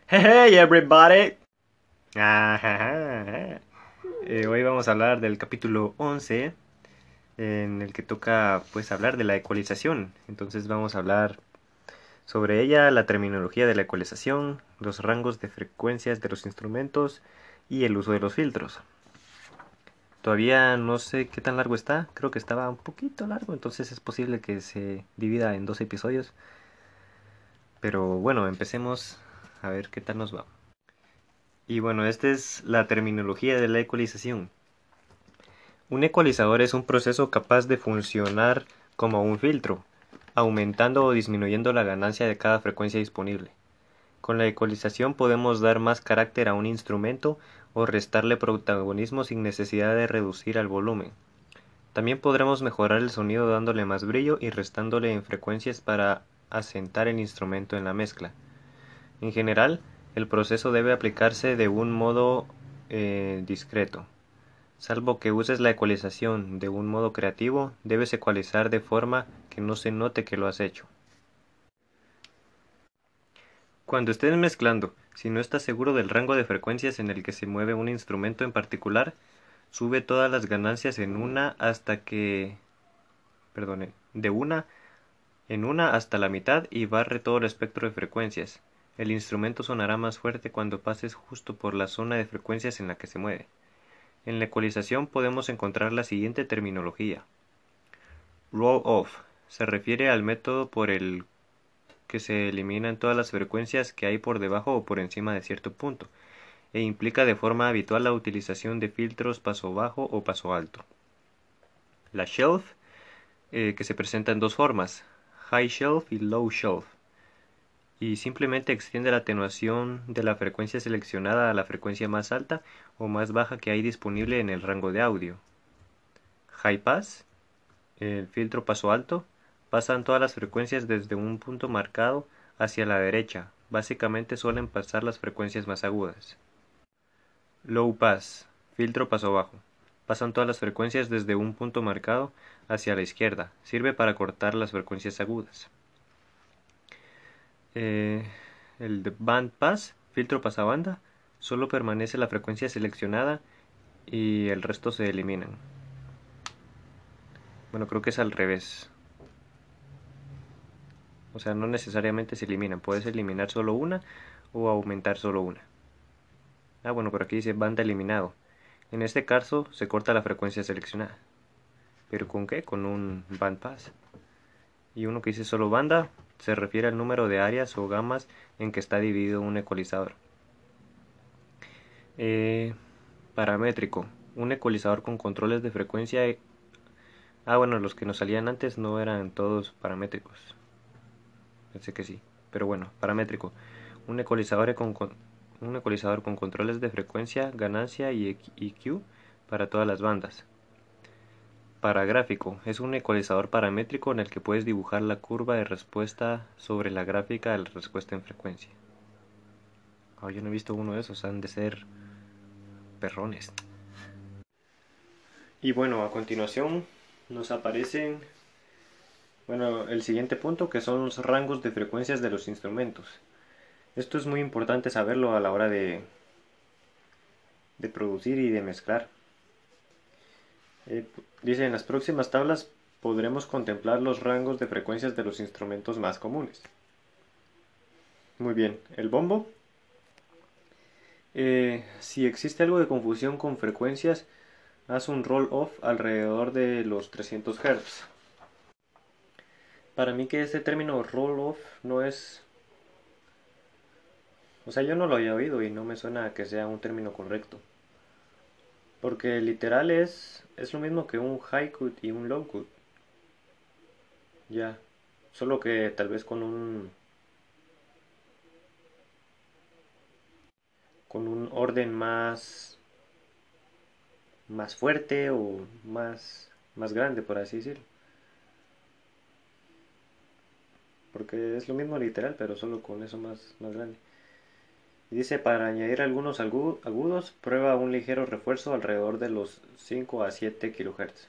Hey everybody. Ajajaja. Hoy vamos a hablar del capítulo 11 en el que toca pues hablar de la ecualización. Entonces vamos a hablar sobre ella, la terminología de la ecualización, los rangos de frecuencias de los instrumentos y el uso de los filtros. Todavía no sé qué tan largo está, creo que estaba un poquito largo, entonces es posible que se divida en dos episodios. Pero bueno, empecemos a ver qué tal nos va. Y bueno, esta es la terminología de la ecualización. Un ecualizador es un proceso capaz de funcionar como un filtro, aumentando o disminuyendo la ganancia de cada frecuencia disponible. Con la ecualización podemos dar más carácter a un instrumento o restarle protagonismo sin necesidad de reducir al volumen. También podremos mejorar el sonido dándole más brillo y restándole en frecuencias para asentar el instrumento en la mezcla. En general, el proceso debe aplicarse de un modo discreto. Salvo que uses la ecualización de un modo creativo, debes ecualizar de forma que no se note que lo has hecho. Cuando estés mezclando, si no estás seguro del rango de frecuencias en el que se mueve un instrumento en particular, sube todas las ganancias en una hasta que, perdone, de una en una hasta la mitad y barre todo el espectro de frecuencias. El instrumento sonará más fuerte cuando pases justo por la zona de frecuencias en la que se mueve. En la ecualización podemos encontrar la siguiente terminología. Roll-off se refiere al método por el que se eliminan todas las frecuencias que hay por debajo o por encima de cierto punto, e implica de forma habitual la utilización de filtros paso bajo o paso alto. La shelf, que se presenta en dos formas, high shelf y low shelf, y simplemente extiende la atenuación de la frecuencia seleccionada a la frecuencia más alta o más baja que hay disponible en el rango de audio. High pass, el filtro paso alto, pasan todas las frecuencias desde un punto marcado hacia la derecha. Básicamente suelen pasar las frecuencias más agudas. Low pass, filtro paso bajo. Pasan todas las frecuencias desde un punto marcado hacia la izquierda. Sirve para cortar las frecuencias agudas. Eh, el de band pass, filtro pasabanda, solo permanece la frecuencia seleccionada y el resto se eliminan. Bueno, creo que es al revés. O sea, no necesariamente se eliminan. Puedes eliminar solo una o aumentar solo una. Ah, bueno, por aquí dice banda eliminado. En este caso se corta la frecuencia seleccionada. ¿Pero con qué? Con un bandpass. Y uno que dice solo banda se refiere al número de áreas o gamas en que está dividido un ecualizador. Eh, Paramétrico. Un ecualizador con controles de frecuencia. Ah, bueno, los que nos salían antes no eran todos paramétricos. Pensé que sí. Pero bueno, paramétrico. Un ecualizador con controles de frecuencia, ganancia y EQ para todas las bandas. Paragráfico. Es un ecualizador paramétrico en el que puedes dibujar la curva de respuesta sobre la gráfica de la respuesta en frecuencia. Oh, yo no he visto uno de esos, han de ser perrones. Y bueno, a continuación nos aparecen, bueno, el siguiente punto que son los rangos de frecuencias de los instrumentos. Esto es muy importante saberlo a la hora de producir y de mezclar. Dice, en las próximas tablas podremos contemplar los rangos de frecuencias de los instrumentos más comunes. Muy bien, el bombo. Si existe algo de confusión con frecuencias, haz un roll-off alrededor de los 300 Hz. Para mí que este término roll-off no es... O sea, yo no lo había oído y no me suena a que sea un término correcto. Porque literal es lo mismo que un high cut y un low cut. Ya. Solo que tal vez con un orden más fuerte o más grande, por así decirlo. Porque es lo mismo literal, pero solo con eso más grande. Y dice, para añadir algunos agudos, prueba un ligero refuerzo alrededor de los 5 a 7 kHz.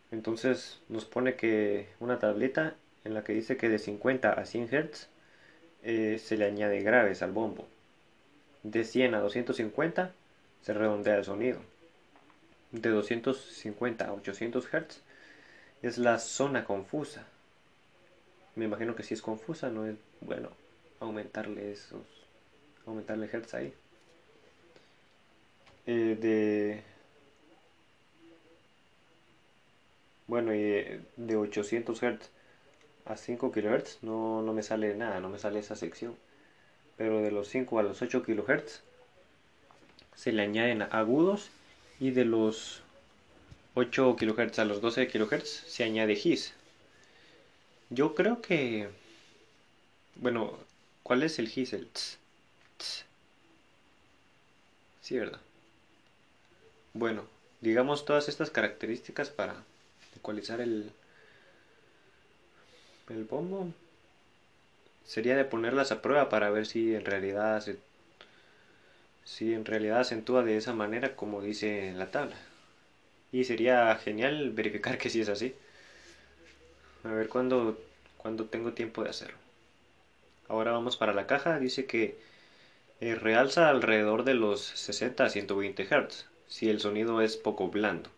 Entonces nos pone que una tableta en la que dice que de 50 a 100 Hz se le añade graves al bombo. De 100 a 250 se redondea el sonido. De 250 a 800 Hz es la zona confusa. Me imagino que si es confusa no es bueno aumentarle Hz ahí. De Bueno, y de 800 Hz a 5 kHz no me sale nada, no me sale esa sección. Pero de los 5 a los 8 kHz se le añaden agudos, y de los 8 kHz a los 12 kHz se añade Hiss. Yo creo que... Bueno, ¿cuál es el Hiss? El tss, tss. Sí, ¿verdad? Bueno, digamos todas estas características para ecualizar el bombo. Sería de ponerlas a prueba para ver si en realidad acentúa de esa manera como dice en la tabla. Y sería genial verificar que sí es así. A ver cuándo tengo tiempo de hacerlo. Ahora vamos para la caja. Dice que realza alrededor de los 60 a 120 Hz si el sonido es poco blando.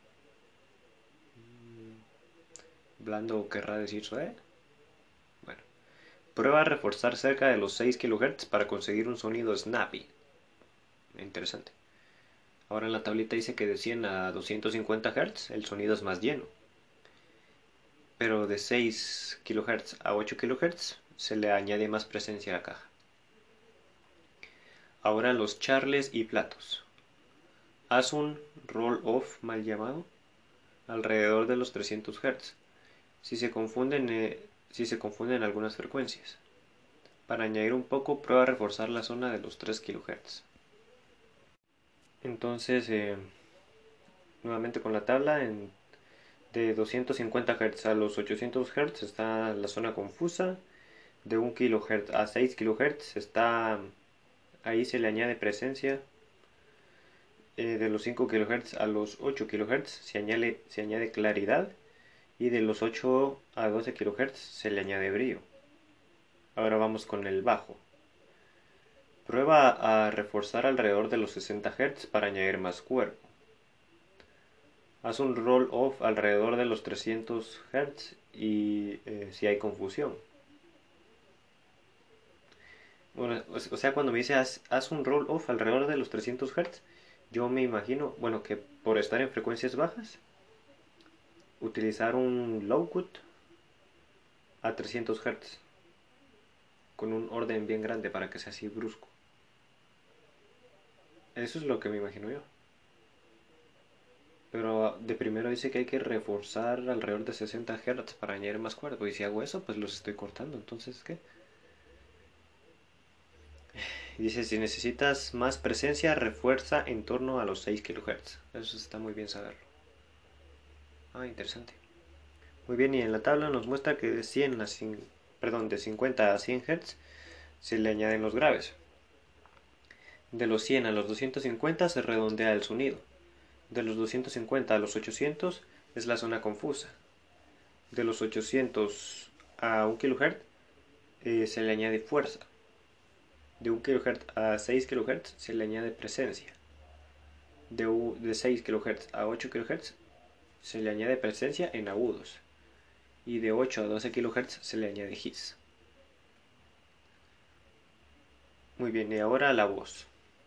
¿Blando querrá decir suave? Bueno. Prueba a reforzar cerca de los 6 kHz para conseguir un sonido snappy. Interesante. Ahora en la tablita dice que de 100 a 250 Hz el sonido es más lleno. Pero de 6 kHz a 8 kHz se le añade más presencia a la caja. Ahora los charles y platos. Haz un roll-off mal llamado alrededor de los 300 Hz si se confunden algunas frecuencias. Para añadir un poco, prueba a reforzar la zona de los 3 kHz. Entonces, nuevamente con la tabla, de 250 Hz a los 800 Hz está la zona confusa. De 1 kHz a 6 kHz ahí se le añade presencia. De los 5 kHz a los 8 kHz se añade claridad, y de los 8 a 12 kHz se le añade brillo. Ahora vamos con el bajo. Prueba a reforzar alrededor de los 60 Hz para añadir más cuerpo. Haz un roll-off alrededor de los 300 Hz y si hay confusión. Bueno, o sea, cuando me dice haz un roll-off alrededor de los 300 Hz, yo me imagino, bueno, que por estar en frecuencias bajas, utilizar un low cut a 300 Hz con un orden bien grande para que sea así brusco. Eso es lo que me imagino yo. Pero de primero dice que hay que reforzar alrededor de 60 Hz para añadir más cuerpo. Y si hago eso, pues los estoy cortando. Entonces, ¿qué? Dice, si necesitas más presencia, refuerza en torno a los 6 kHz. Eso está muy bien saberlo. Ah, interesante. Muy bien, y en la tabla nos muestra que de 50 a 100 Hz se le añaden los graves. De los 100 a los 250 se redondea el sonido. De los 250 a los 800 es la zona confusa. De los 800 a 1 kHz se le añade fuerza. De 1 kHz a 6 kHz se le añade presencia. De 6 kHz a 8 kHz se le añade presencia en agudos. Y de 8 a 12 kHz se le añade hiss. Muy bien, y ahora la voz.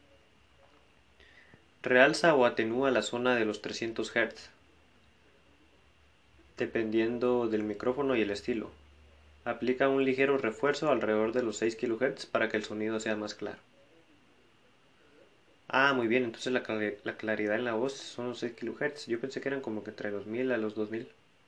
Realza o atenúa la zona de los 300 Hz, dependiendo del micrófono y el estilo. Aplica un ligero refuerzo alrededor de los 6 kHz para que el sonido sea más claro. Ah, muy bien, entonces la claridad en la voz son los 6 kHz. Yo pensé que eran como que entre los 1000 a los 2000.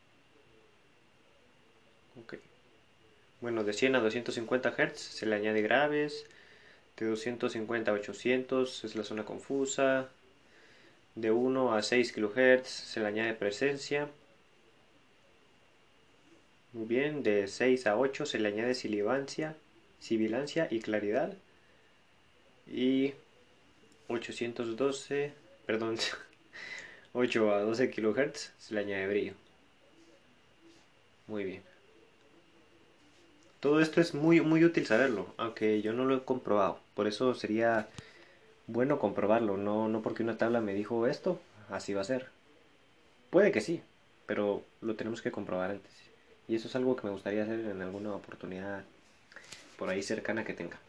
Ok. Bueno, de 100 a 250 Hz se le añade graves. De 250 a 800 es la zona confusa. De 1 a 6 kHz se le añade presencia. Muy bien, de 6 a 8 se le añade sibilancia y claridad. Y 812, perdón, 8 a 12 kHz se le añade brillo. Muy bien. Todo esto es muy, muy útil saberlo, aunque yo no lo he comprobado. Por eso sería bueno comprobarlo, no porque una tabla me dijo esto, así va a ser. Puede que sí, pero lo tenemos que comprobar antes. Y eso es algo que me gustaría hacer en alguna oportunidad por ahí cercana que tenga.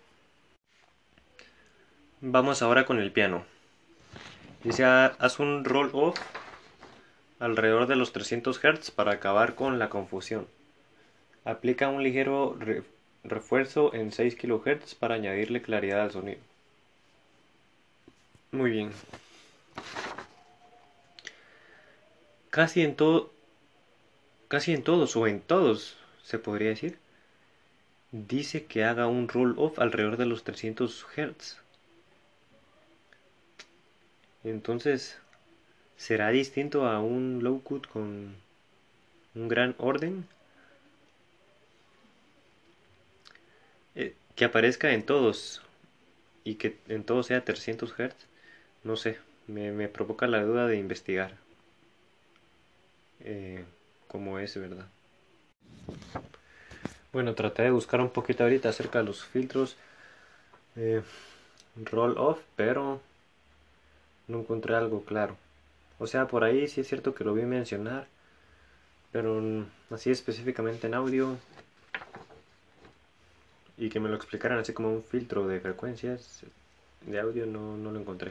Vamos ahora con el piano. Dice, haz un roll off alrededor de los 300 Hz para acabar con la confusión. Aplica un ligero refuerzo en 6 kHz para añadirle claridad al sonido. Muy bien. Casi en todo, casi en todos o en todos, se podría decir, dice que haga un roll off alrededor de los 300 Hz. Entonces, ¿será distinto a un low cut con un gran orden? Que aparezca en todos y que en todos sea 300 Hz. No sé, me provoca la duda de investigar cómo es, ¿verdad? Bueno, traté de buscar un poquito ahorita acerca de los filtros roll off, pero no encontré algo claro. O sea, por ahí sí es cierto que lo vi mencionar, pero así específicamente en audio y que me lo explicaran así como un filtro de frecuencias de audio no lo encontré.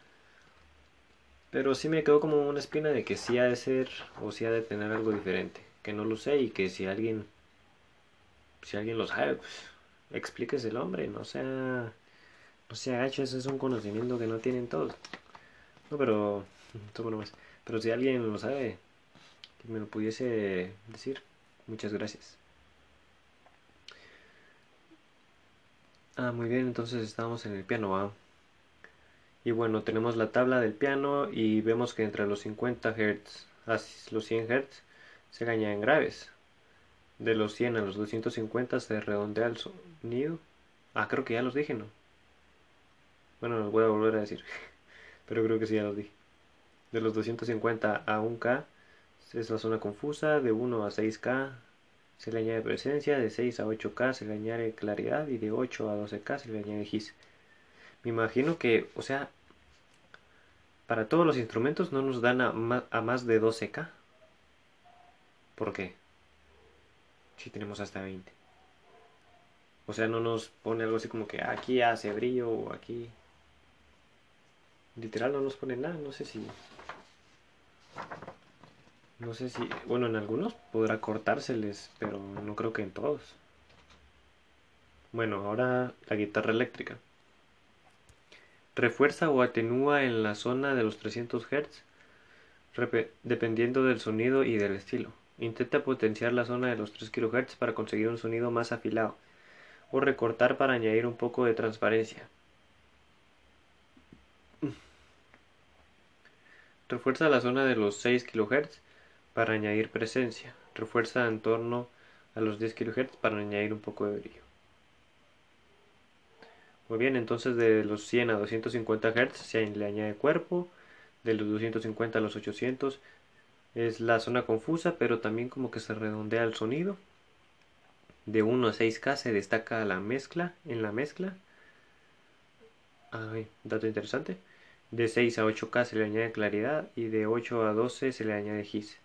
Pero sí me quedó como una espina de que sí ha de ser o sí ha de tener algo diferente, que no lo sé y que si alguien lo sabe, pues explíquese el hombre, no sea gacho, ese es un conocimiento que no tienen todos. No, pero toma nomás. Pero si alguien lo sabe, que me lo pudiese decir, muchas gracias. Muy bien, entonces estamos en el piano, ¿va? Y bueno, tenemos la tabla del piano y vemos que entre los 50 Hz a los 100 Hz se le añaden graves. De los 100 a los 250 se redondea el sonido. Creo que ya los dije, ¿no? Bueno, los voy a volver a decir, pero creo que sí ya los dije. De los 250 a 1K es la zona confusa, de 1 a 6K se le añade presencia, de 6 a 8K se le añade claridad y de 8 a 12K se le añade hiss. Me imagino que, o sea, para todos los instrumentos no nos dan a más de 12K. ¿Por qué? Si tenemos hasta 20. O sea, no nos pone algo así como que aquí hace brillo o aquí. Literal no nos pone nada. No sé si, bueno, en algunos podrá cortárseles, pero no creo que en todos. Bueno, ahora la guitarra eléctrica. Refuerza o atenúa en la zona de los 300 Hz, dependiendo del sonido y del estilo. Intenta potenciar la zona de los 3 kHz para conseguir un sonido más afilado, o recortar para añadir un poco de transparencia. Refuerza la zona de los 6 kHz para añadir presencia. Refuerza en torno a los 10 kHz para añadir un poco de brillo. Muy bien, entonces de los 100 a 250 Hz se le añade cuerpo. De los 250 a los 800 es la zona confusa, pero también como que se redondea el sonido. De 1 a 6K se destaca la mezcla. En la mezcla, dato interesante. De 6 a 8K se le añade claridad y de 8 a 12 se le añade hiss.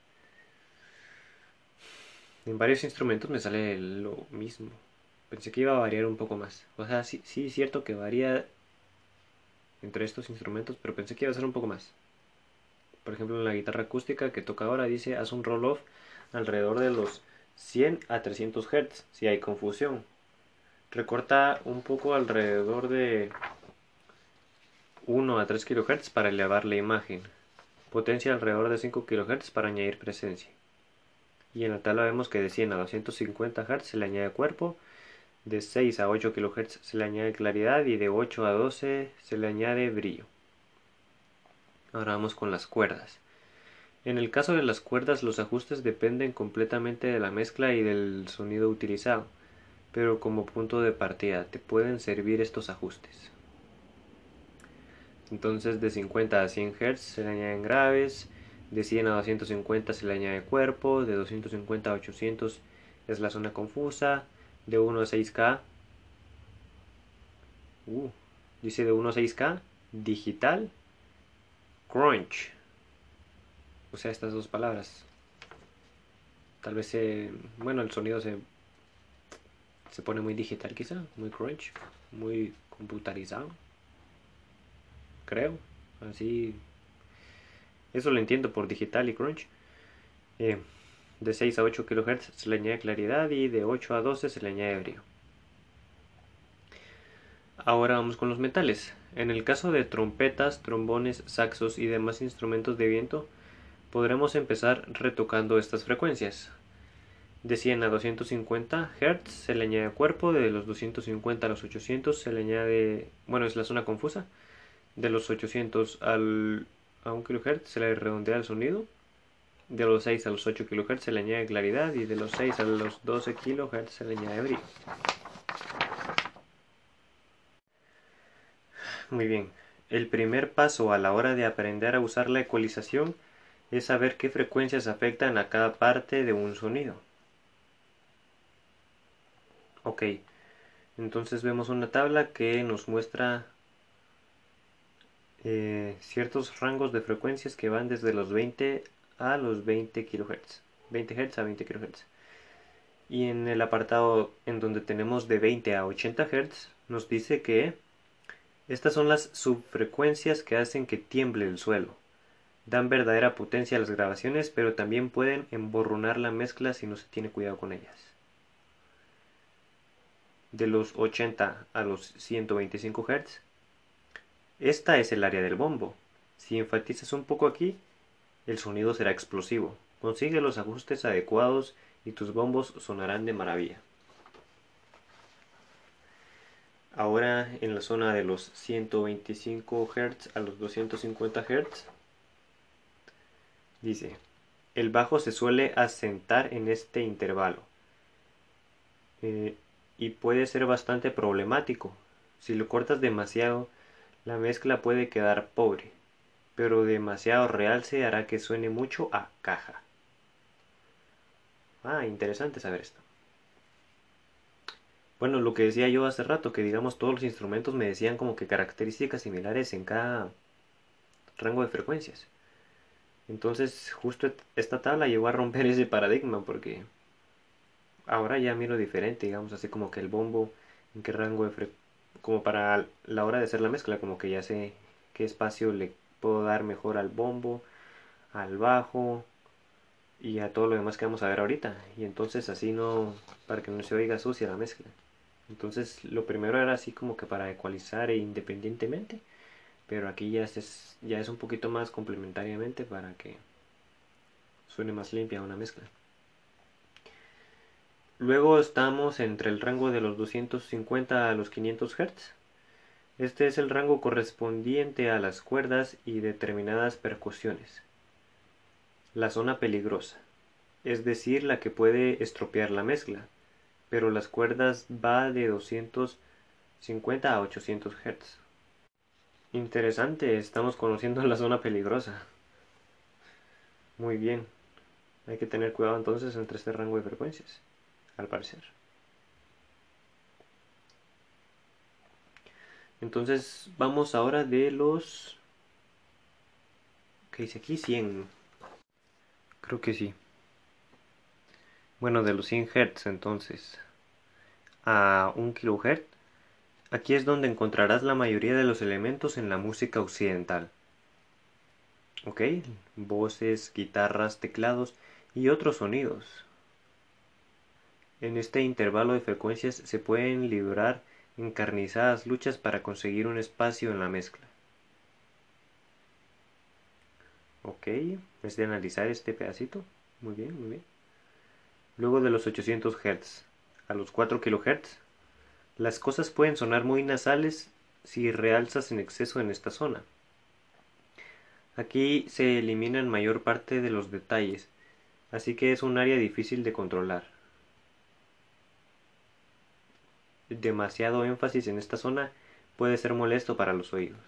En varios instrumentos me sale lo mismo. Pensé que iba a variar un poco más. O sea, sí es cierto que varía entre estos instrumentos, pero pensé que iba a ser un poco más. Por ejemplo, en la guitarra acústica que toca ahora dice haz un roll-off alrededor de los 100 a 300 Hz si hay confusión. Recorta un poco alrededor de 1 a 3 kHz para elevar la imagen. Potencia alrededor de 5 kHz para añadir presencia. Y en la tabla vemos que de 100 a 250 Hz se le añade cuerpo, de 6 a 8 kHz se le añade claridad y de 8 a 12 se le añade brillo. Ahora vamos con las cuerdas. En el caso de las cuerdas los ajustes dependen completamente de la mezcla y del sonido utilizado, pero como punto de partida te pueden servir estos ajustes. Entonces de 50 a 100 Hz se le añaden graves, de 100 a 250 se le añade cuerpo, de 250 a 800 es la zona confusa, de 1 a 6K. Dice de 1 a 6K, digital, crunch. O sea, estas dos palabras. Tal vez bueno, el sonido se pone muy digital quizá, muy crunch, muy computarizado. Creo. Así. Eso lo entiendo por digital y crunch. Eh, de 6 a 8 kHz se le añade claridad y de 8 a 12 se le añade brillo. Ahora vamos con los metales. En el caso de trompetas, trombones, saxos y demás instrumentos de viento, podremos empezar retocando estas frecuencias. De 100 a 250 Hz se le añade cuerpo, de los 250 a los 800 se le añade, bueno, es la zona confusa, de los 800 a 1 kHz se le redondea el sonido, de los 6 a los 8 kHz se le añade claridad y de los 6 a los 12 kHz se le añade brillo. Muy bien. El primer paso a la hora de aprender a usar la ecualización es saber qué frecuencias afectan a cada parte de un sonido. Ok, entonces vemos una tabla que nos muestra ciertos rangos de frecuencias que van desde los 20 a los 20 kHz. 20 Hz a 20 kHz. Y en el apartado en donde tenemos de 20 a 80 Hz nos dice que estas son las subfrecuencias que hacen que tiemble el suelo. Dan verdadera potencia a las grabaciones, pero también pueden emborronar la mezcla si no se tiene cuidado con ellas. De los 80 a los 125 Hz, esta es el área del bombo. Si enfatizas un poco aquí, el sonido será explosivo. Consigue los ajustes adecuados y tus bombos sonarán de maravilla. Ahora en la zona de los 125 Hz a los 250 Hz, dice, el bajo se suele asentar en este intervalo y puede ser bastante problemático. Si lo cortas demasiado, la mezcla puede quedar pobre, pero demasiado realce hará que suene mucho a caja. Interesante saber esto. Bueno, lo que decía yo hace rato, que digamos todos los instrumentos me decían como que características similares en cada rango de frecuencias. Entonces justo esta tabla llegó a romper ese paradigma porque ahora ya miro diferente, digamos así como que el bombo, en qué rango de frecuencia, como para la hora de hacer la mezcla, como que ya sé qué espacio le puedo dar mejor al bombo, al bajo y a todo lo demás que vamos a ver ahorita. Y entonces así no, para que no se oiga sucia la mezcla. Entonces lo primero era así como que para ecualizar independientemente, pero aquí ya es un poquito más complementariamente para que suene más limpia una mezcla. Luego estamos entre el rango de los 250 a los 500 Hz. Este es el rango correspondiente a las cuerdas y determinadas percusiones. La zona peligrosa, es decir, la que puede estropear la mezcla, pero las cuerdas va de 250 a 800 Hz. Interesante, estamos conociendo la zona peligrosa. Muy bien, hay que tener cuidado entonces entre este rango de frecuencias, al parecer. Entonces vamos ahora de los... ¿Qué dice aquí? 100. Creo que sí. Bueno, de los 100 Hz entonces a 1 kHz. Aquí es donde encontrarás la mayoría de los elementos en la música occidental. ¿Ok? Voces, guitarras, teclados y otros sonidos. En este intervalo de frecuencias se pueden librar encarnizadas luchas para conseguir un espacio en la mezcla. Ok, es de analizar este pedacito. Muy bien, muy bien. Luego de los 800 Hz a los 4 kHz, las cosas pueden sonar muy nasales si realzas en exceso en esta zona. Aquí se eliminan mayor parte de los detalles, así que es un área difícil de controlar. Demasiado énfasis en esta zona puede ser molesto para los oídos.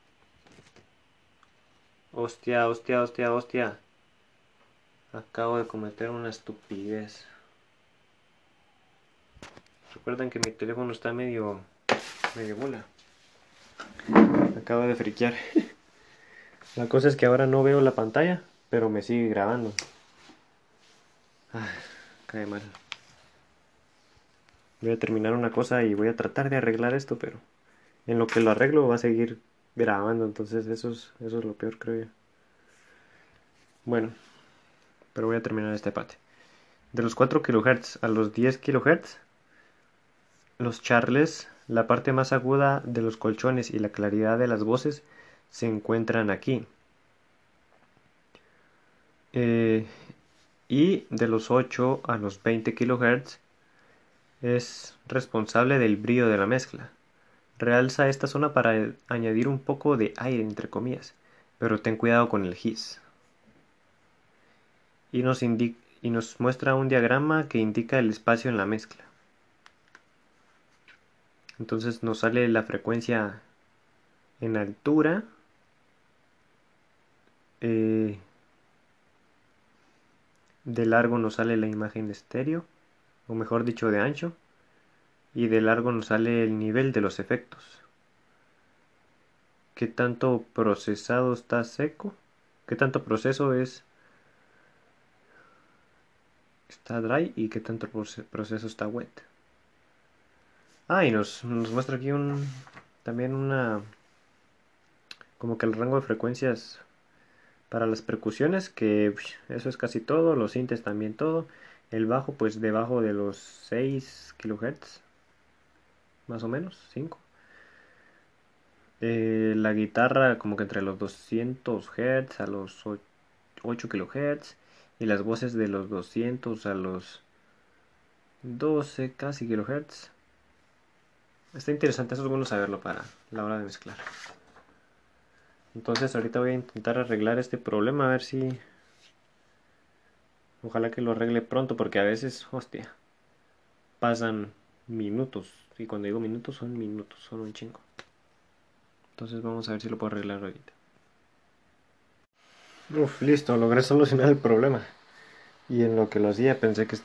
Hostia, hostia, hostia, hostia. Acabo de cometer una estupidez. Recuerden que mi teléfono está medio mula. Acaba de friquear. La cosa es que ahora no veo la pantalla, pero me sigue grabando. Cae mal. Voy a terminar una cosa y voy a tratar de arreglar esto, pero en lo que lo arreglo va a seguir grabando, entonces eso es lo peor, creo yo. Bueno, pero voy a terminar esta parte. De los 4 kHz a los 10 kHz, los charles, la parte más aguda de los colchones y la claridad de las voces se encuentran aquí. Y de los 8 a los 20 kHz es responsable del brillo de la mezcla. Realza esta zona para añadir un poco de aire, entre comillas, pero ten cuidado con el hiss. Y nos muestra un diagrama que indica el espacio en la mezcla. Entonces nos sale la frecuencia en altura, de largo nos sale la imagen de estéreo, o mejor dicho de ancho, y de largo nos sale el nivel de los efectos. ¿Qué tanto procesado está seco? ¿Qué tanto proceso está dry y qué tanto proceso está wet? Y nos muestra aquí también como que el rango de frecuencias para las percusiones, que eso es casi todo, los sintes también todo. El bajo pues debajo de los 6 kHz, más o menos, 5. La guitarra como que entre los 200 Hz a los 8 kHz, y las voces de los 200 a los 12 casi kHz. Está interesante, eso es bueno saberlo para la hora de mezclar. Entonces ahorita voy a intentar arreglar este problema, a ver si... Ojalá que lo arregle pronto, porque a veces, hostia, pasan minutos. Y cuando digo minutos, son un chingo. Entonces vamos a ver si lo puedo arreglar ahorita. Listo, logré solucionar el problema. Y en lo que lo hacía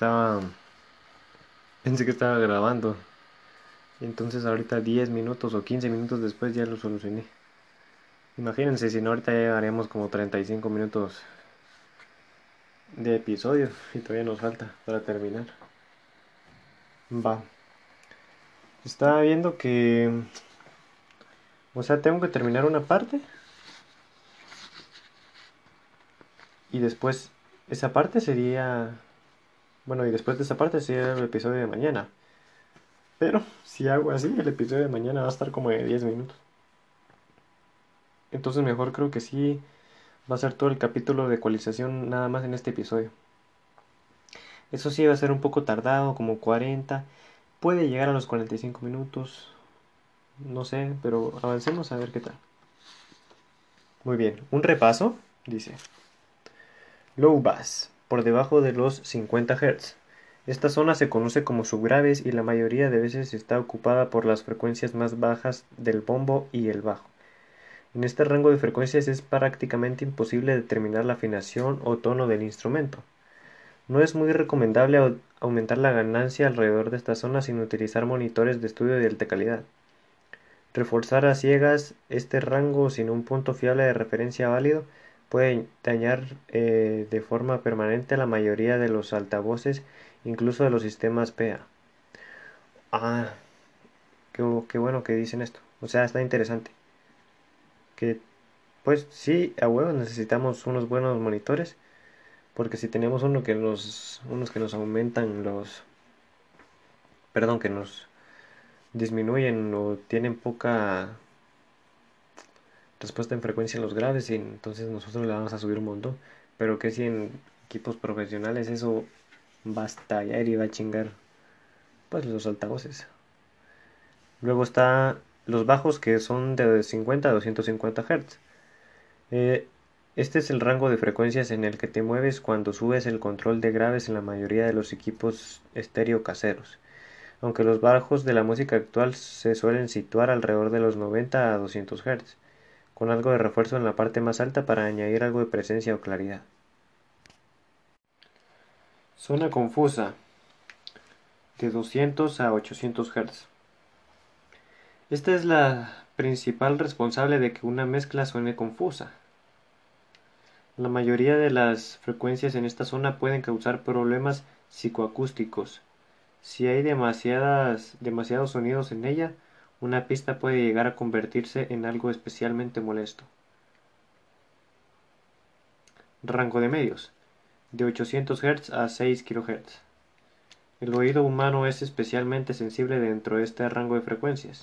pensé que estaba grabando. Y entonces ahorita 10 minutos o 15 minutos después ya lo solucioné. Imagínense, si no ahorita ya llegaríamos como 35 minutos de episodio y todavía nos falta para terminar. Va. Estaba viendo que... O sea, tengo que terminar una parte. Y después esa parte sería... Bueno, y después de esa parte sería el episodio de mañana. Pero si hago así, el episodio de mañana va a estar como de 10 minutos. Entonces mejor creo que sí va a ser todo el capítulo de ecualización nada más en este episodio. Eso sí va a ser un poco tardado, como 40. Puede llegar a los 45 minutos. No sé, pero avancemos a ver qué tal. Muy bien, un repaso. Dice: Low bass, por debajo de los 50 Hz. Esta zona se conoce como subgraves y la mayoría de veces está ocupada por las frecuencias más bajas del bombo y el bajo. En este rango de frecuencias es prácticamente imposible determinar la afinación o tono del instrumento. No es muy recomendable aumentar la ganancia alrededor de esta zona sin utilizar monitores de estudio de alta calidad. Reforzar a ciegas este rango sin un punto fiable de referencia válido puede dañar de forma permanente la mayoría de los altavoces, incluso de los sistemas PA. Ah, qué bueno que dicen esto. O sea, está interesante. Que pues sí, a huevos necesitamos unos buenos monitores, porque si tenemos unos que nos aumentan que nos disminuyen o tienen poca respuesta en frecuencia en los graves, y entonces nosotros le vamos a subir un montón. Pero que si en equipos profesionales eso va a estallar y va a chingar pues los altavoces. Luego está los bajos, que son de 50 a 250 Hz. Este es el rango de frecuencias en el que te mueves cuando subes el control de graves en la mayoría de los equipos estéreo caseros, aunque los bajos de la música actual se suelen situar alrededor de los 90 a 200 Hz, con algo de refuerzo en la parte más alta para añadir algo de presencia o claridad. Zona confusa. de 200 a 800 Hz. Esta es la principal responsable de que una mezcla suene confusa. La mayoría de las frecuencias en esta zona pueden causar problemas psicoacústicos. Si hay demasiados sonidos en ella, una pista puede llegar a convertirse en algo especialmente molesto. Rango de medios: de 800 Hz a 6 kHz. El oído humano es especialmente sensible dentro de este rango de frecuencias.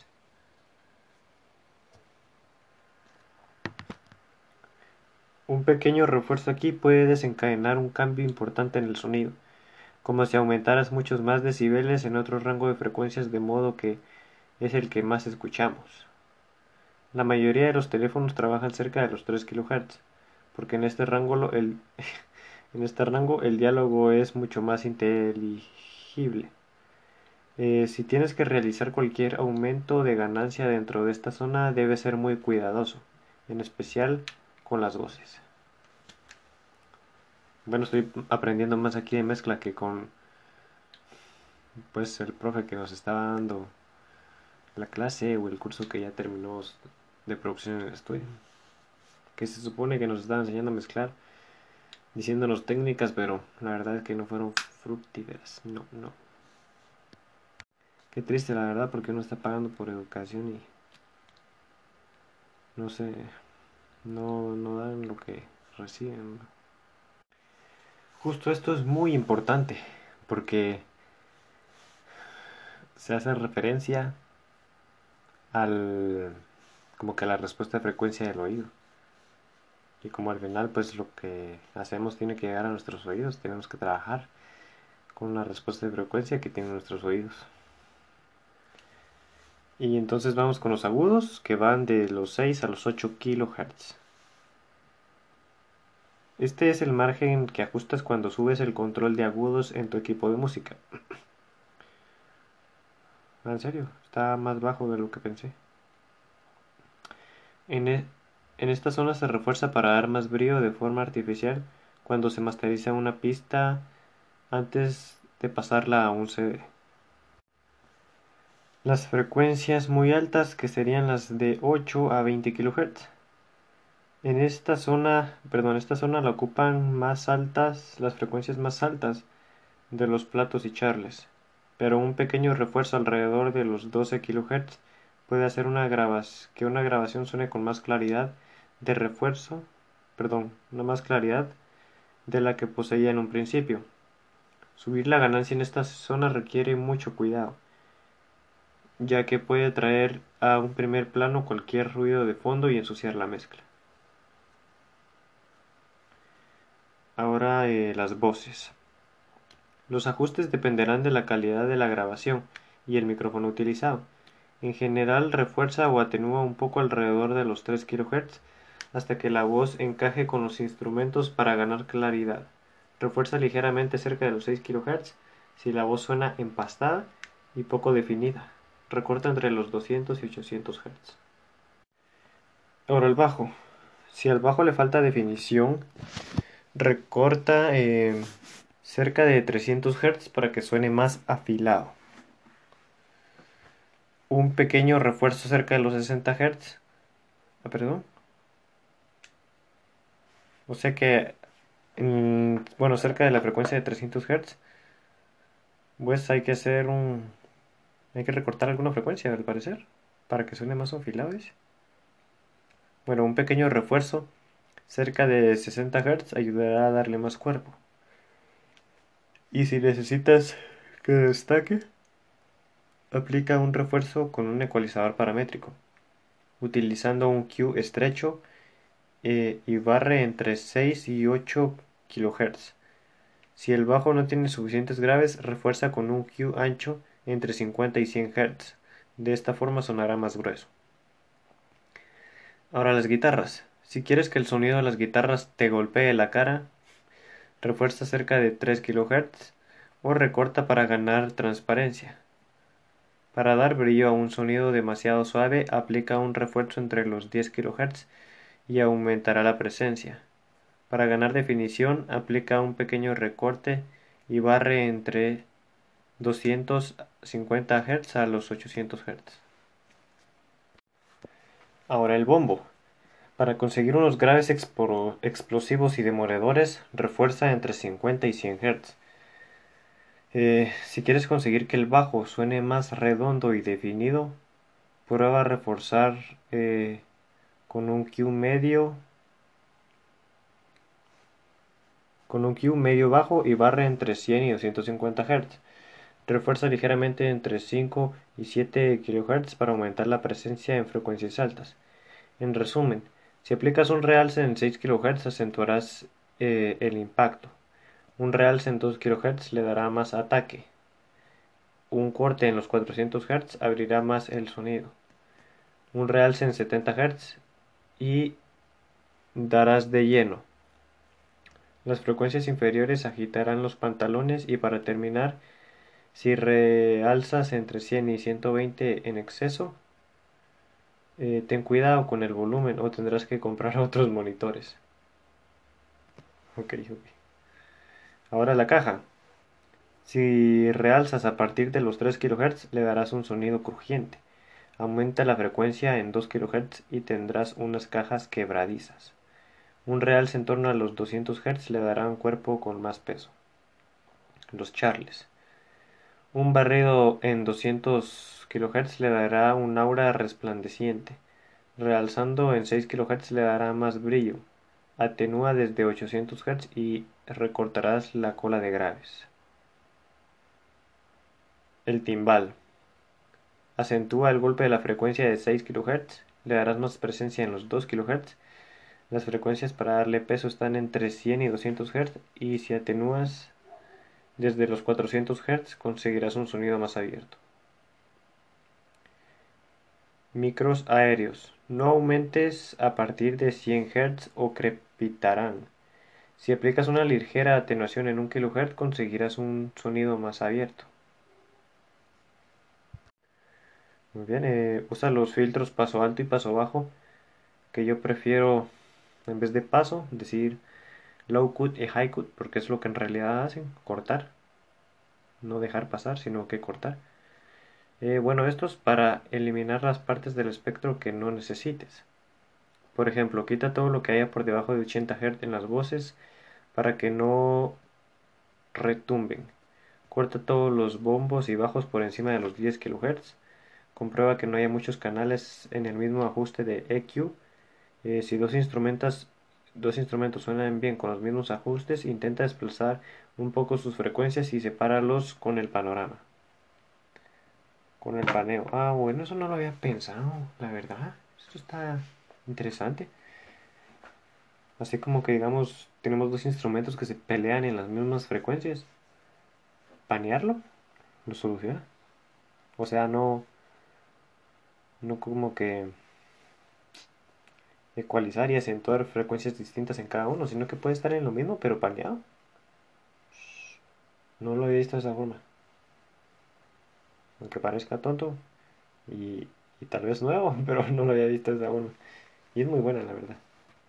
Un pequeño refuerzo aquí puede desencadenar un cambio importante en el sonido, como si aumentaras muchos más decibeles en otro rango de frecuencias, de modo que es el que más escuchamos. La mayoría de los teléfonos trabajan cerca de los 3 kHz, porque en este rango el diálogo es mucho más inteligible. Si tienes que realizar cualquier aumento de ganancia dentro de esta zona, debes ser muy cuidadoso, en especial con las voces. Bueno, estoy aprendiendo más aquí de mezcla que con pues el profe que nos estaba dando la clase o el curso que ya terminó de producción en el estudio, que se supone que nos estaba enseñando a mezclar, diciéndonos técnicas, pero la verdad es que no fueron fructíferas. No, no. Qué triste la verdad, porque uno está pagando por educación y no sé, no dan lo que reciben. Justo esto es muy importante, porque se hace referencia al como que a la respuesta de frecuencia del oído. Y como al final pues lo que hacemos tiene que llegar a nuestros oídos, tenemos que trabajar con la respuesta de frecuencia que tienen nuestros oídos. Y entonces vamos con los agudos, que van de los 6 a los 8 kHz. Este es el margen que ajustas cuando subes el control de agudos en tu equipo de música. En serio, está más bajo de lo que pensé. En, e- en esta zona se refuerza para dar más brillo de forma artificial cuando se masteriza una pista antes de pasarla a un CD. Las frecuencias muy altas, que serían las de 8 a 20 kHz. Esta zona la ocupan las frecuencias más altas de los platos y charles, pero un pequeño refuerzo alrededor de los 12 kHz puede hacer que una grabación suene con más claridad de refuerzo, una más claridad de la que poseía en un principio. Subir la ganancia en esta zona requiere mucho cuidado, ya que puede traer a un primer plano cualquier ruido de fondo y ensuciar la mezcla. Ahora las voces. Los ajustes dependerán de la calidad de la grabación y el micrófono utilizado. En general, refuerza o atenúa un poco alrededor de los 3 kHz hasta que la voz encaje con los instrumentos para ganar claridad. Refuerza ligeramente cerca de los 6 kHz si la voz suena empastada y poco definida. Recorta entre los 200 y 800 Hz. Ahora el bajo. Si al bajo le falta definición, recorta cerca de 300 Hz para que suene más afilado. Un pequeño refuerzo cerca de los 60 Hz. Perdón. O sea que, bueno, cerca de la frecuencia de 300 Hz, pues hay que recortar alguna frecuencia, al parecer, para que suene más afilado. Bueno, un pequeño refuerzo cerca de 60 Hz ayudará a darle más cuerpo. Y si necesitas que destaque, aplica un refuerzo con un ecualizador paramétrico, utilizando un Q estrecho y barre entre 6 y 8 kHz. Si el bajo no tiene suficientes graves, refuerza con un Q ancho entre 50 y 100 Hz. De esta forma sonará más grueso. Ahora las guitarras. Si quieres que el sonido de las guitarras te golpee la cara, refuerza cerca de 3 kHz o recorta para ganar transparencia. Para dar brillo a un sonido demasiado suave, aplica un refuerzo entre los 10 kHz y aumentará la presencia. Para ganar definición, aplica un pequeño recorte y barre entre 250 Hz a los 800 Hz. Ahora el bombo. Para conseguir unos graves explosivos y demoledores, refuerza entre 50 y 100 Hz. Si quieres conseguir que el bajo suene más redondo y definido, prueba a reforzar con un Q medio bajo y barre entre 100 y 250 Hz. Refuerza ligeramente entre 5 y 7 kHz para aumentar la presencia en frecuencias altas. En resumen, si aplicas un realce en 6 kHz acentuarás el impacto. Un realce en 2 kHz le dará más ataque. Un corte en los 400 Hz abrirá más el sonido. Un realce en 70 Hz y darás de lleno. Las frecuencias inferiores agitarán los pantalones y para terminar, si realzas entre 100 y 120 en exceso, ten cuidado con el volumen o tendrás que comprar otros monitores. Ok. Ahora la caja. Si realzas a partir de los 3 kHz le darás un sonido crujiente. Aumenta la frecuencia en 2 kHz y tendrás unas cajas quebradizas. Un realce en torno a los 200 Hz le dará un cuerpo con más peso. Los charles. Un barrido en 200 kHz le dará un aura resplandeciente. Realzando en 6 kHz le dará más brillo. Atenúa desde 800 Hz y recortarás la cola de graves. El timbal. Acentúa el golpe de la frecuencia de 6 kHz, le darás más presencia en los 2 kHz. Las frecuencias para darle peso están entre 100 y 200 Hz y si atenúas desde los 400 Hz conseguirás un sonido más abierto. Micros aéreos. No aumentes a partir de 100 Hz o crepitarán. Si aplicas una ligera atenuación en 1 kHz conseguirás un sonido más abierto. Muy bien, usa los filtros paso alto y paso bajo, que yo prefiero en vez de paso decir low cut y high cut, porque es lo que en realidad hacen, cortar, no dejar pasar, sino que cortar. Bueno, esto es para eliminar las partes del espectro que no necesites. Por ejemplo, quita todo lo que haya por debajo de 80 Hz en las voces para que no retumben. Corta todos los bombos y bajos por encima de los 10 kHz. Comprueba que no haya muchos canales en el mismo ajuste de EQ. Si dos instrumentos suenan bien con los mismos ajustes, intenta desplazar un poco sus frecuencias y sepáralos con el panorama. Con el paneo. Ah, bueno, eso no lo había pensado, la verdad. Esto está interesante. Así como que digamos, tenemos dos instrumentos que se pelean en las mismas frecuencias. Panearlo lo soluciona. O sea, no como que ecualizar y acentuar frecuencias distintas en cada uno, sino que puede estar en lo mismo, pero paneado. No lo había visto de esa forma. Aunque parezca tonto y tal vez nuevo, pero no lo había visto de esa forma. Y es muy buena, la verdad.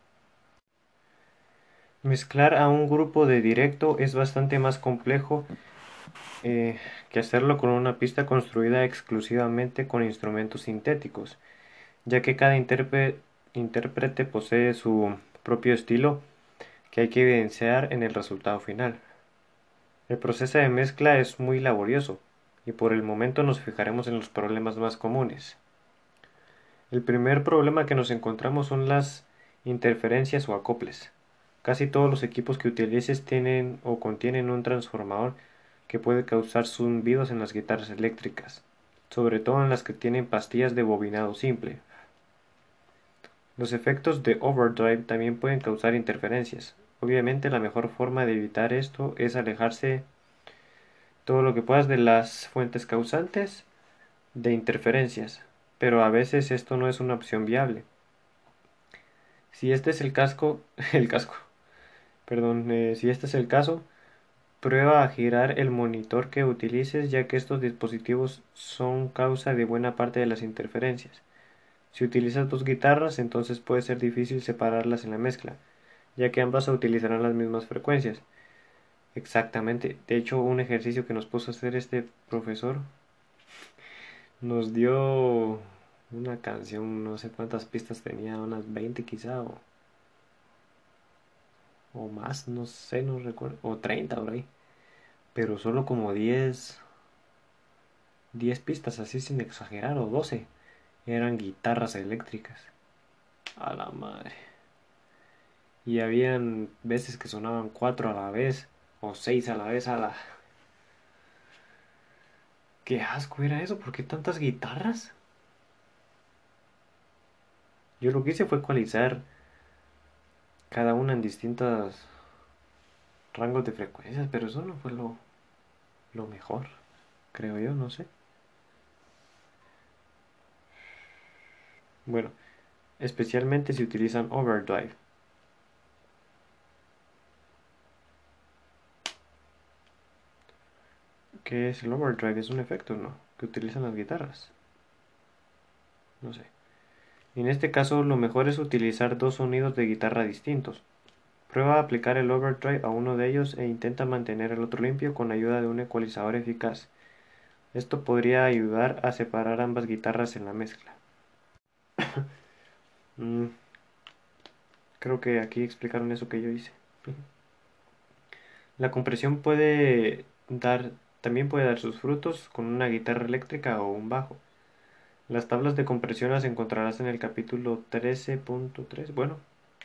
Mezclar a un grupo de directo es bastante más complejo que hacerlo con una pista construida exclusivamente con instrumentos sintéticos, ya que cada intérprete posee su propio estilo que hay que evidenciar en el resultado final. El proceso de mezcla es muy laborioso, y por el momento nos fijaremos en los problemas más comunes. El primer problema que nos encontramos son las interferencias o acoples. Casi todos los equipos que utilices tienen o contienen un transformador que puede causar zumbidos en las guitarras eléctricas, sobre todo en las que tienen pastillas de bobinado simple. Los efectos de overdrive también pueden causar interferencias. Obviamente la mejor forma de evitar esto es alejarse todo lo que puedas de las fuentes causantes de interferencias, pero a veces esto no es una opción viable. Si este es el casco, el casco, perdón, si este es el caso, prueba a girar el monitor que utilices, ya que estos dispositivos son causa de buena parte de las interferencias. Si utilizas dos guitarras, entonces puede ser difícil separarlas en la mezcla, ya que ambas utilizarán las mismas frecuencias. Exactamente. De hecho, un ejercicio que nos puso a hacer este profesor nos dio una canción, no sé cuántas pistas tenía, unas 20 quizá, o más, no sé, no recuerdo, o 30 por ahí. Pero solo como 10 pistas, así sin exagerar, o 12 eran guitarras eléctricas. A la madre. Y habían veces que sonaban 4 a la vez, o 6 a la vez, a la... ¡Qué asco era eso! ¿Por qué tantas guitarras? Yo lo que hice fue ecualizar cada una en distintos rangos de frecuencias, pero eso no fue lo mejor, creo yo, no sé. Bueno, especialmente si utilizan overdrive. ¿Qué es el overdrive? Es un efecto, ¿no? Que utilizan las guitarras. No sé. En este caso, lo mejor es utilizar dos sonidos de guitarra distintos. Prueba a aplicar el overdrive a uno de ellos e intenta mantener el otro limpio con ayuda de un ecualizador eficaz. Esto podría ayudar a separar ambas guitarras en la mezcla. Mm, creo que aquí explicaron eso que yo hice. La compresión también puede dar sus frutos con una guitarra eléctrica o un bajo. Las tablas de compresión las encontrarás en el capítulo 13.3, bueno,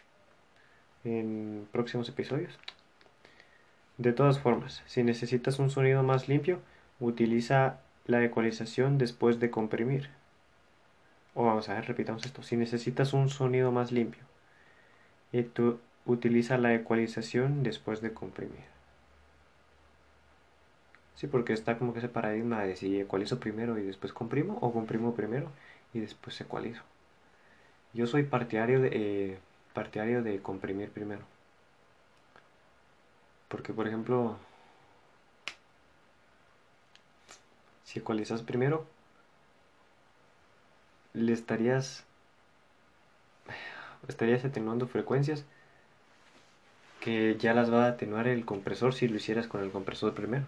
en próximos episodios. De todas formas, si necesitas un sonido más limpio, utiliza la ecualización después de comprimir. O vamos a ver, repitamos esto. Si necesitas un sonido más limpio, tú utiliza la ecualización después de comprimir. Sí, porque está como que ese paradigma de si ecualizo primero y después comprimo, o comprimo primero y después ecualizo. Yo soy partidario de comprimir primero. Porque, por ejemplo, si ecualizas primero, le estarías atenuando frecuencias que ya las va a atenuar el compresor si lo hicieras con el compresor primero.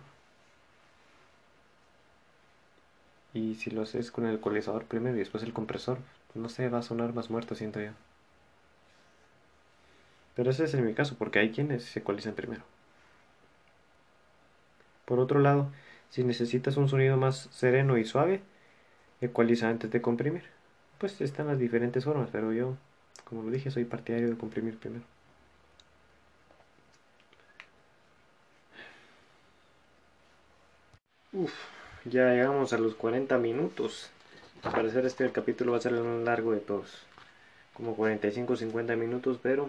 Y si lo haces con el ecualizador primero y después el compresor, no sé, va a sonar más muerto, siento yo. Pero ese es en mi caso, porque hay quienes se ecualizan primero. Por otro lado, si necesitas un sonido más sereno y suave, ecualiza antes de comprimir. Pues están las diferentes formas, pero yo, como lo dije, soy partidario de comprimir primero. Uf, ya llegamos a los 40 minutos. Al parecer este capítulo va a ser el más largo de todos. Como 45 o 50 minutos, pero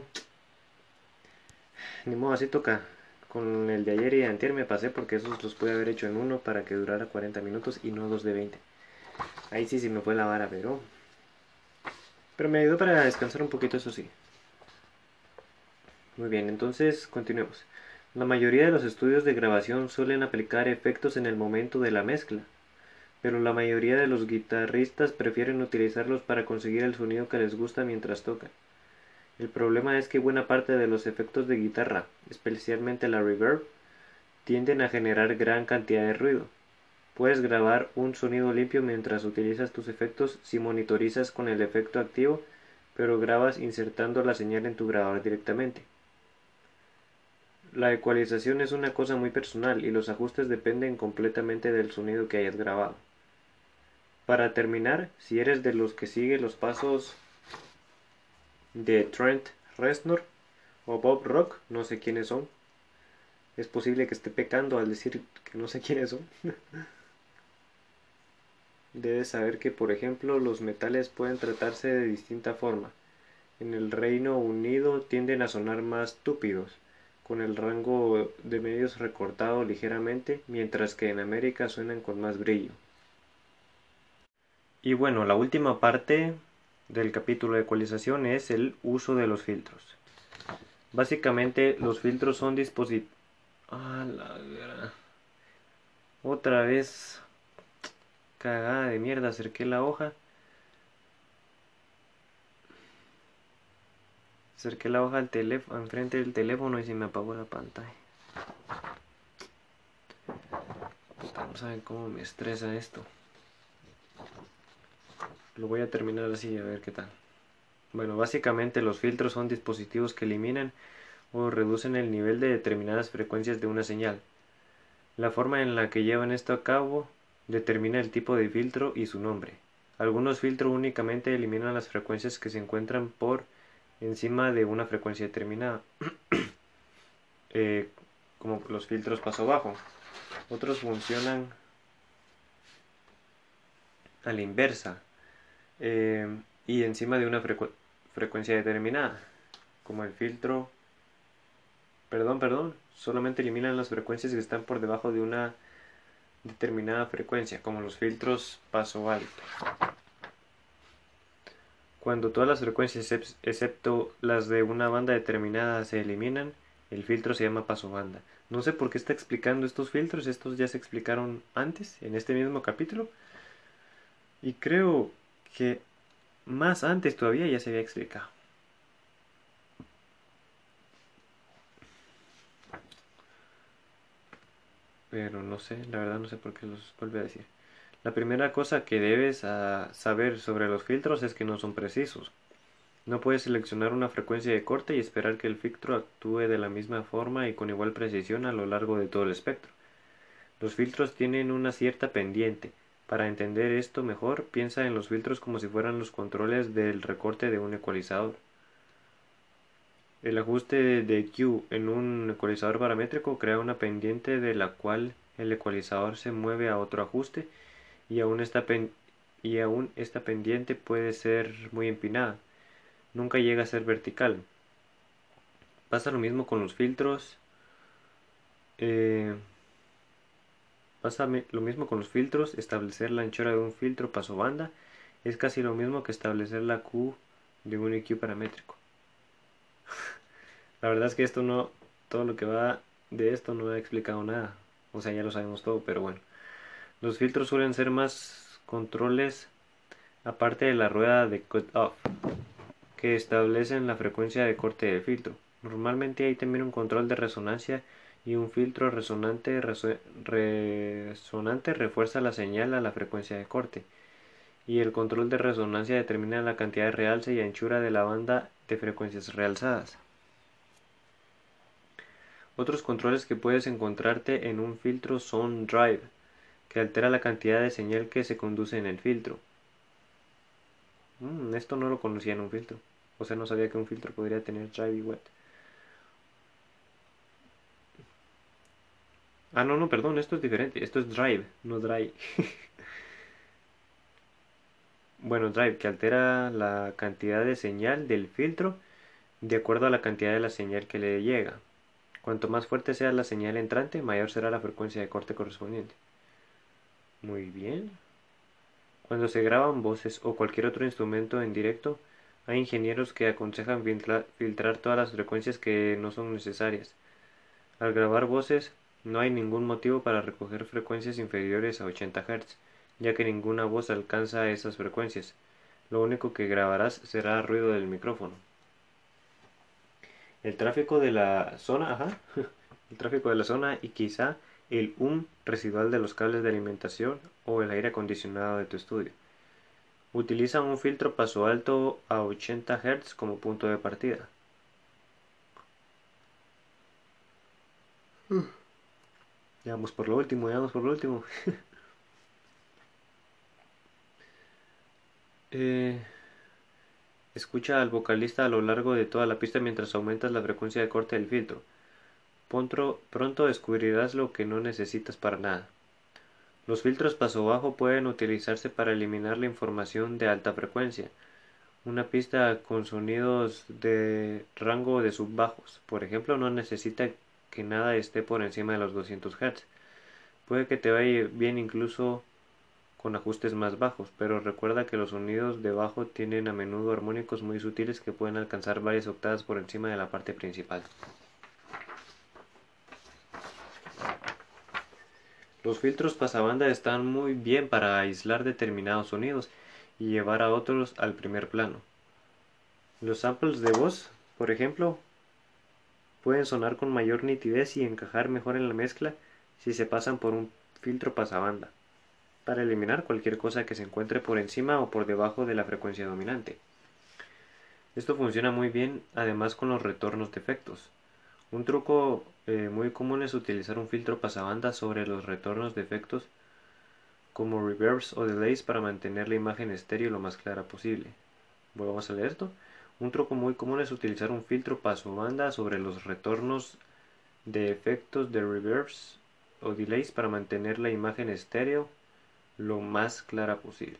ni modo, así toca. Con el de ayer y de antier me pasé porque esos los pude haber hecho en uno para que durara 40 minutos y no dos de 20. Ahí sí me fue la vara, pero me ayudó para descansar un poquito, eso sí. Muy bien, entonces continuemos. La mayoría de los estudios de grabación suelen aplicar efectos en el momento de la mezcla, pero la mayoría de los guitarristas prefieren utilizarlos para conseguir el sonido que les gusta mientras tocan. El problema es que buena parte de los efectos de guitarra, especialmente la reverb, tienden a generar gran cantidad de ruido. Puedes grabar un sonido limpio mientras utilizas tus efectos si monitorizas con el efecto activo, pero grabas insertando la señal en tu grabador directamente. La ecualización es una cosa muy personal y los ajustes dependen completamente del sonido que hayas grabado. Para terminar, si eres de los que sigue los pasos de Trent Reznor o Bob Rock, no sé quiénes son. Es posible que esté pecando al decir que no sé quiénes son. Debes saber que, por ejemplo, los metales pueden tratarse de distinta forma. En el Reino Unido tienden a sonar más túpidos, con el rango de medios recortado ligeramente, mientras que en América suenan con más brillo. Y bueno, la última parte del capítulo de ecualización es el uso de los filtros. Básicamente los filtros son dispositivos... Ah, otra vez cagada de mierda, acerqué la hoja. Acerqué la hoja al teléfono, enfrente del teléfono y se me apagó la pantalla. No saben cómo me estresa esto. Lo voy a terminar así, a ver qué tal. Bueno, básicamente los filtros son dispositivos que eliminan o reducen el nivel de determinadas frecuencias de una señal. La forma en la que llevan esto a cabo determina el tipo de filtro y su nombre. Algunos filtros únicamente eliminan las frecuencias que se encuentran por encima de una frecuencia determinada, eh, como los filtros paso bajo. Otros funcionan a la inversa, eh, y encima de una frecuencia determinada, como el filtro, solamente eliminan las frecuencias que están por debajo de una determinada frecuencia, como los filtros paso alto. Cuando todas las frecuencias excepto las de una banda determinada se eliminan, el filtro se llama paso banda. No sé por qué está explicando estos filtros, estos ya se explicaron antes, en este mismo capítulo, y creo que más antes todavía ya se había explicado. Pero no sé, la verdad no sé por qué los vuelve a decir. La primera cosa que debes saber sobre los filtros es que no son precisos. No puedes seleccionar una frecuencia de corte y esperar que el filtro actúe de la misma forma y con igual precisión a lo largo de todo el espectro. Los filtros tienen una cierta pendiente. Para entender esto mejor, piensa en los filtros como si fueran los controles del recorte de un ecualizador. El ajuste de Q en un ecualizador paramétrico crea una pendiente de la cual el ecualizador se mueve a otro ajuste y aún esta pendiente puede ser muy empinada. Nunca llega a ser vertical. Pasa lo mismo con los filtros. Establecer la anchura de un filtro paso banda es casi lo mismo que establecer la Q de un EQ paramétrico. La verdad es que todo lo que va de esto no he explicado nada. O sea, ya lo sabemos todo, pero bueno. Los filtros suelen ser más controles aparte de la rueda de cut-off, que establecen la frecuencia de corte del filtro. Normalmente hay también un control de resonancia y un filtro resonante refuerza la señal a la frecuencia de corte. Y el control de resonancia determina la cantidad de realce y anchura de la banda de frecuencias realzadas. Otros controles que puedes encontrarte en un filtro son drive, que altera la cantidad de señal que se conduce en el filtro. Esto no lo conocía en un filtro. O sea, no sabía que un filtro podría tener drive y wet. Ah, no, perdón, esto es diferente. Esto es drive, no dry. Bueno, drive, que altera la cantidad de señal del filtro de acuerdo a la cantidad de la señal que le llega. Cuanto más fuerte sea la señal entrante, mayor será la frecuencia de corte correspondiente. Muy bien. Cuando se graban voces o cualquier otro instrumento en directo, hay ingenieros que aconsejan filtrar todas las frecuencias que no son necesarias. Al grabar voces, no hay ningún motivo para recoger frecuencias inferiores a 80 Hz, ya que ninguna voz alcanza esas frecuencias. Lo único que grabarás será ruido del micrófono. El tráfico de la zona, el tráfico de la zona y quizá el residual de los cables de alimentación o el aire acondicionado de tu estudio. Utiliza un filtro paso alto a 80 Hz como punto de partida. Ya vamos por lo último, Eh, Escucha al vocalista a lo largo de toda la pista mientras aumentas la frecuencia de corte del filtro. Pronto descubrirás lo que no necesitas para nada. Los filtros paso bajo pueden utilizarse para eliminar la información de alta frecuencia. Una pista con sonidos de rango de subbajos, por ejemplo, no necesita que nada esté por encima de los 200 Hz. Puede que te vaya bien incluso con ajustes más bajos, pero recuerda que los sonidos de bajo tienen a menudo armónicos muy sutiles que pueden alcanzar varias octavas por encima de la parte principal. Los filtros pasabanda están muy bien para aislar determinados sonidos y llevar a otros al primer plano. Los samples de voz, por ejemplo, pueden sonar con mayor nitidez y encajar mejor en la mezcla si se pasan por un filtro pasabanda para eliminar cualquier cosa que se encuentre por encima o por debajo de la frecuencia dominante. Esto funciona muy bien además con los retornos de efectos. Un truco muy común es utilizar un filtro pasabanda sobre los retornos de efectos como reverbs o delays para mantener la imagen estéreo lo más clara posible. Volvamos a leer esto. Un truco muy común es utilizar un filtro pasabanda sobre los retornos de efectos de reverbs o delays para mantener la imagen estéreo lo más clara posible.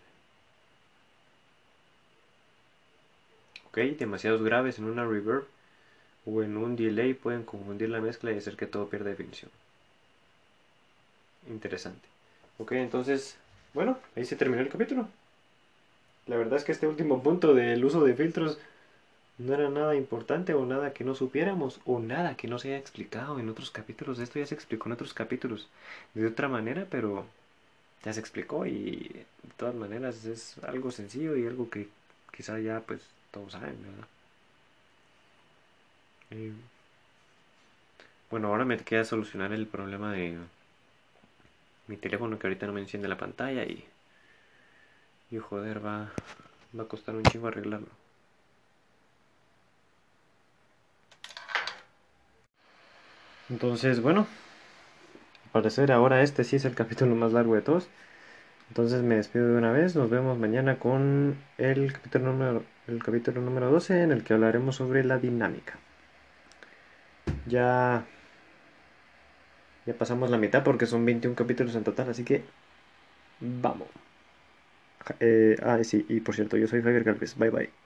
Ok, demasiados graves en una reverb o en un delay pueden confundir la mezcla y hacer que todo pierda definición. Interesante. Ok, entonces, bueno, ahí se terminó el capítulo. La verdad es que este último punto del uso de filtros no era nada importante o nada que no supiéramos o nada que no se haya explicado en otros capítulos. Esto ya se explicó en otros capítulos de otra manera, pero ya se explicó y de todas maneras es algo sencillo y algo que quizá ya pues todos saben, ¿verdad? Eh, bueno, ahora me queda solucionar el problema de mi teléfono que ahorita no me enciende la pantalla y joder, va a costar un chingo arreglarlo. Entonces, bueno, al parecer ahora este sí es el capítulo más largo de todos. Entonces me despido de una vez. Nos vemos mañana con el capítulo número 12 en el que hablaremos sobre la dinámica. Ya, ya pasamos la mitad porque son 21 capítulos en total, así que vamos. Sí, y por cierto, yo soy Javier Galvez. Bye bye.